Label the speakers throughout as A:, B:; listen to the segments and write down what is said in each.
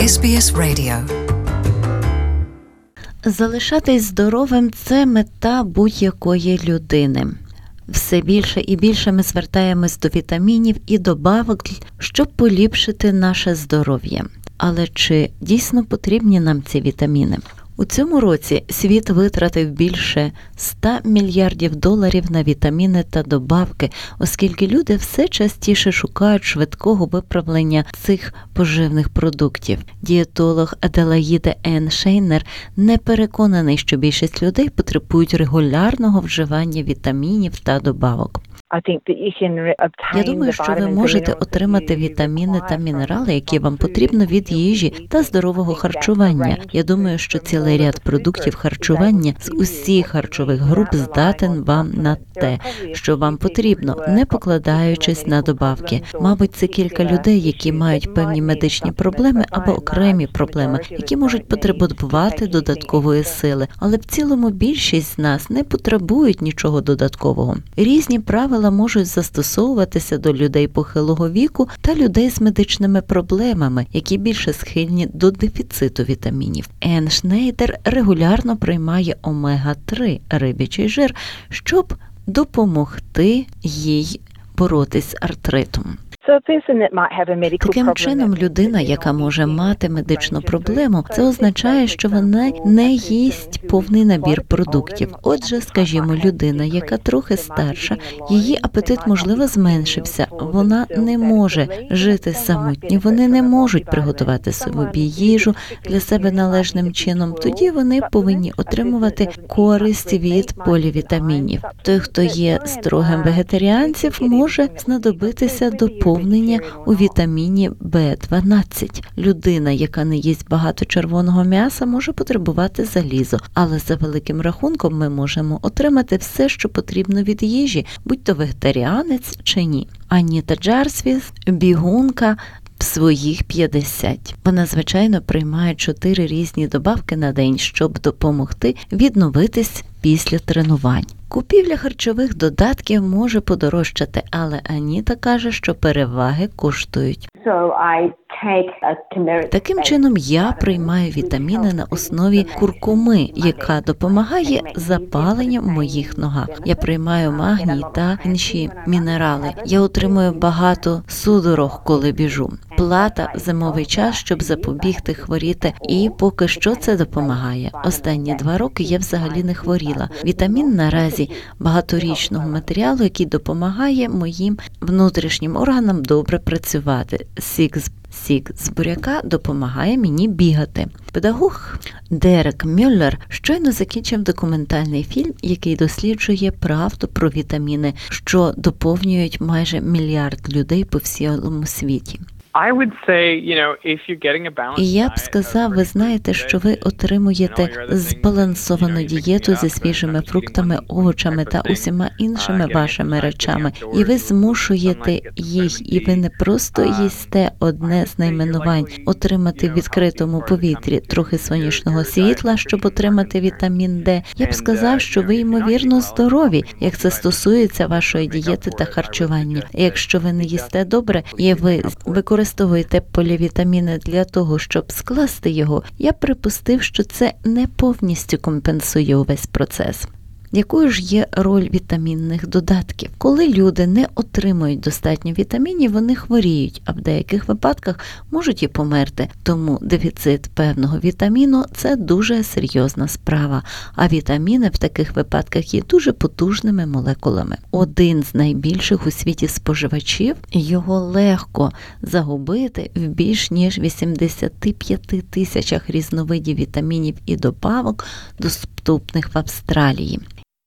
A: SBS Radio.
B: Залишатись здоровим – це мета будь-якої людини. Все більше і більше ми звертаємось до вітамінів і добавок, щоб поліпшити наше здоров'я. Але чи дійсно потрібні нам ці вітаміни? У цьому році світ витратив більше $100 мільярдів на вітаміни та добавки, оскільки люди все частіше шукають швидкого виправлення цих поживних продуктів. Дієтолог Аделаїда Енн Шейнер не переконаний, що більшість людей потребують регулярного вживання вітамінів та добавок. Я думаю, що ви можете отримати вітаміни та мінерали, які вам потрібно від їжі та здорового харчування. Я думаю, що цілий ряд продуктів харчування з усіх харчових груп здатен вам на те, що вам потрібно, не покладаючись на добавки. Мабуть, це кілька людей, які мають певні медичні проблеми або окремі проблеми, які можуть потребувати додаткової сили. Але в цілому більшість з нас не потребують нічого додаткового. Різні правила можуть застосовуватися до людей похилого віку та людей з медичними проблемами, які більше схильні до дефіциту вітамінів. Енн Шейнер регулярно приймає омега-3 риб'ячий жир, щоб допомогти їй боротись з артритом. Таким чином, людина, яка може мати медичну проблему, це означає, що вона не їсть повний набір продуктів. Отже, скажімо, людина, яка трохи старша, її апетит, можливо, зменшився. Вона не може жити самотньо, вони не можуть приготувати собі їжу для себе належним чином. Тоді вони повинні отримувати користь від полівітамінів. Той, хто є строгим вегетаріанцем, може знадобитися доповнення у вітаміні В12. Людина, яка не їсть багато червоного м'яса, може потребувати залізу, але за великим рахунком ми можемо отримати все, що потрібно від їжі, будь-то вегетаріанець чи ні. Аніта Джарсвіс – бігунка в своїх 50. Вона, звичайно, приймає 4 різні добавки на день, щоб допомогти відновитись після тренувань. Купівля харчових додатків може подорожчати, але Аніта каже, що переваги коштують. Таким чином, я приймаю вітаміни на основі куркуми, яка допомагає запаленню в моїх ногах. Я приймаю магній та інші мінерали. Я отримую багато судорог, коли біжу. Плата в зимовий час, щоб запобігти хворіти, і поки що це допомагає. Останні 2 роки я взагалі не хворіла. Вітамін наразі багаторічного матеріалу, який допомагає моїм внутрішнім органам добре працювати. Сік з буряка допомагає мені бігати. Педагог Дерек Мюллер щойно закінчив документальний фільм, який досліджує правду про вітаміни, що доповнюють майже 1 мільярд людей по всьому світі. І я б сказав, ви знаєте, що ви отримуєте збалансовану дієту зі свіжими фруктами, овочами та усіма іншими вашими речами. І ви змушуєте їх, і ви не просто їсте одне з найменувань – отримати в відкритому повітрі трохи сонячного світла, щоб отримати вітамін Д. Я б сказав, що ви, ймовірно, здорові, як це стосується вашої дієти та харчування. Якщо ви не їсте добре, і ви використовуєте полівітаміни для того, щоб скласти його, я припустив, що це не повністю компенсує увесь процес. Якою ж є роль вітамінних додатків? Коли люди не отримують достатньо вітамінів, вони хворіють, а в деяких випадках можуть і померти. Тому дефіцит певного вітаміну – це дуже серйозна справа. А вітаміни в таких випадках є дуже потужними молекулами. Один з найбільших у світі споживачів, його легко загубити в більш ніж 85 тисячах різновидів вітамінів і добавок, доступних в Австралії.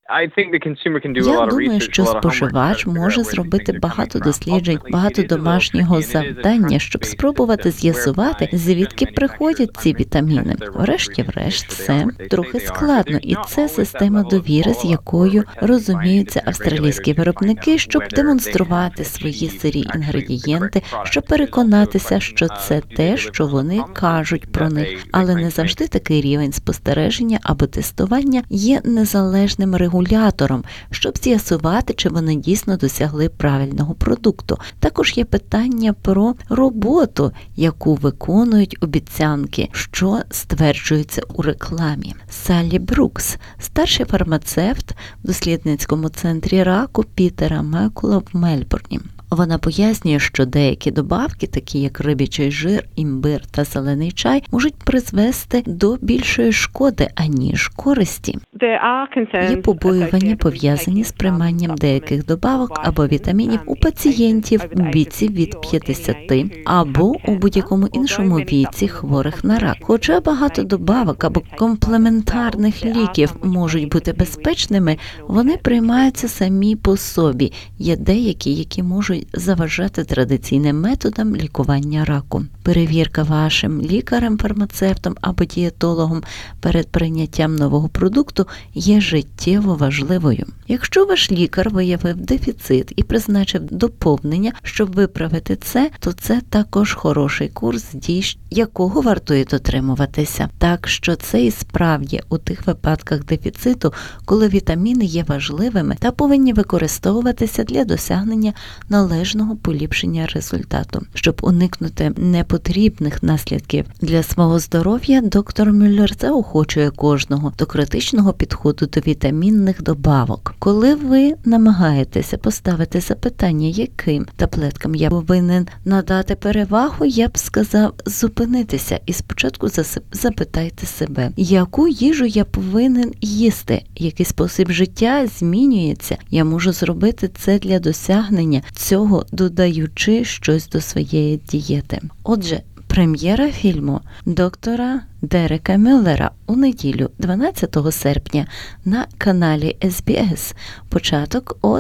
B: Я думаю, що споживач може зробити багато досліджень, багато домашнього завдання, щоб спробувати з'ясувати, звідки приходять ці вітаміни. Врешті-решт, це трохи складно, і це система довіри, з якою розуміються австралійські виробники, щоб демонструвати свої сирі інгредієнти, щоб переконатися, що це те, що вони кажуть про них. Але не завжди такий рівень спостереження або тестування є незалежним регулятором регулятором, щоб з'ясувати, чи вони дійсно досягли правильного продукту. Також є питання про роботу, яку виконують обіцянки, що стверджується у рекламі. Саллі Брукс, старший фармацевт в дослідницькому центрі раку Пітера Мекула в Мельбурні. Вона пояснює, що деякі добавки, такі як риб'ячий жир, імбир та зелений чай, можуть призвести до більшої шкоди, аніж користі. Є побоювання, пов'язані з прийманням деяких добавок або вітамінів у пацієнтів у віці від 50 або у будь-якому іншому віці хворих на рак. Хоча багато добавок або комплементарних ліків можуть бути безпечними, вони приймаються самі по собі. Є деякі, які можуть заважати традиційним методам лікування раку. Перевірка вашим лікарем, фармацевтом або дієтологом перед прийняттям нового продукту є життєво важливою. Якщо ваш лікар виявив дефіцит і призначив доповнення, щоб виправити це, то це також хороший курс дій, якого вартує дотримуватися. Так що це і справді у тих випадках дефіциту, коли вітаміни є важливими та повинні використовуватися для досягнення належного поліпшення результату. Щоб уникнути непотрібних наслідків для свого здоров'я, доктор Мюллер заохочує кожного до критичного підходу до вітамінних добавок. Коли ви намагаєтеся поставити запитання, яким таблеткам я повинен надати перевагу, я б сказав зупинитися і спочатку запитайте себе, яку їжу я повинен їсти, який спосіб життя змінюється, я можу зробити це для досягнення цього, додаючи щось до своєї дієти. Отже, прем'єра фільму доктора Дерека Мюллера у неділю, 12 серпня, на каналі SBS. Початок о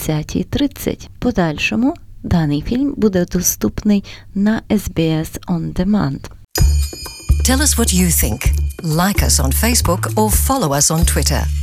B: 20:30. Подальшому даний фільм буде доступний на SBS On Demand.
A: Tell us what you think. Like us on Facebook or follow us on Twitter.